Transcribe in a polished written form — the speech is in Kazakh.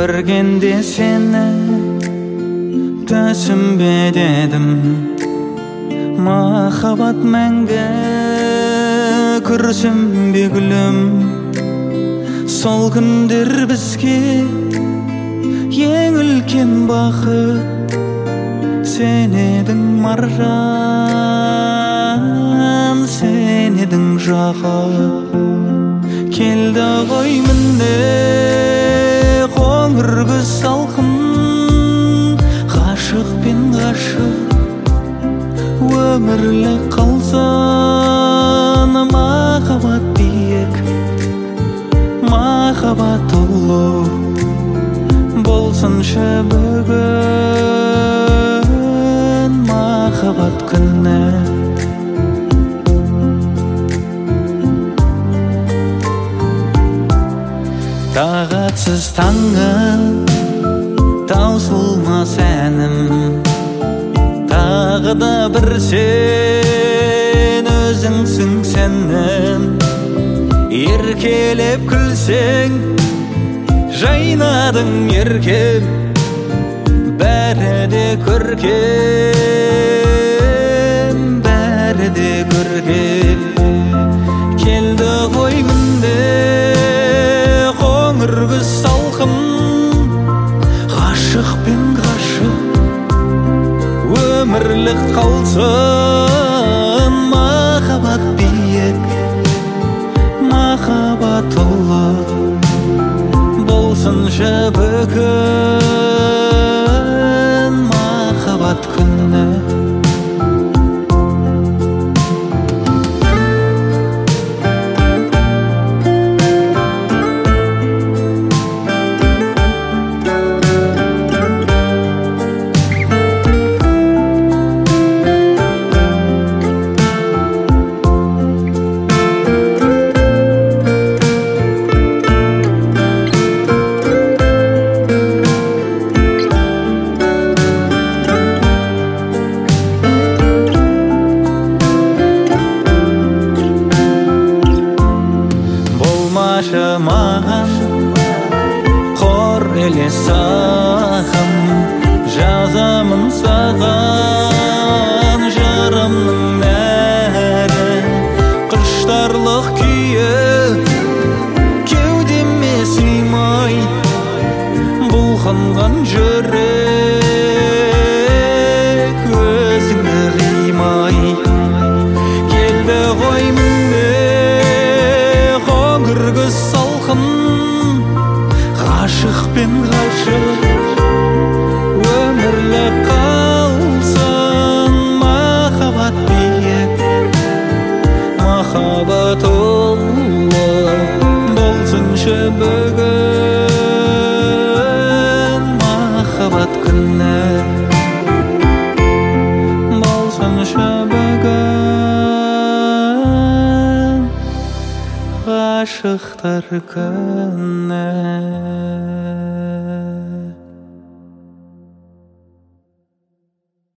Көргенде сені түсінбе дедім, махаббат мәңгі күрсінбе гүлім. Сол күндер бізге ең үлкен бақыт, сен едің маржан, сен едің жақұт. Келді ғой міне қоңыр күз салқын, ғашық пен ғашық өмірлік қалсын. Махаббат биік, махаббат ұлы болсыншы бүгін махаббат күні. Тағатсыз таңым, таусылмас әнім, тағы да бір сен өзіңсің сенім. Еркелеп күлсең жайнадың еркем, бәрі де көркем, бәрі де көркем. Келді ғой міне қоңыр күз салқын, ғашық пен ғашық өмірлік қалсын. Махаббат биік, махаббат ұлы болсыншы бүгін махаббат күні. Маған қор елес сағым, жазамын саған жарымның нәрі. Құштарлық күйі кеудеме сыймай, бұлқынған жүрек өзіңді қимай. Келді ғой міне қоңыр күз салқын, ғашық пен ғашық өмірлік қалсын. Махаббат биік, махаббат ұлы болсыншы бүгін махаббат күні. Болсыншы бүгін ғашықтар күні.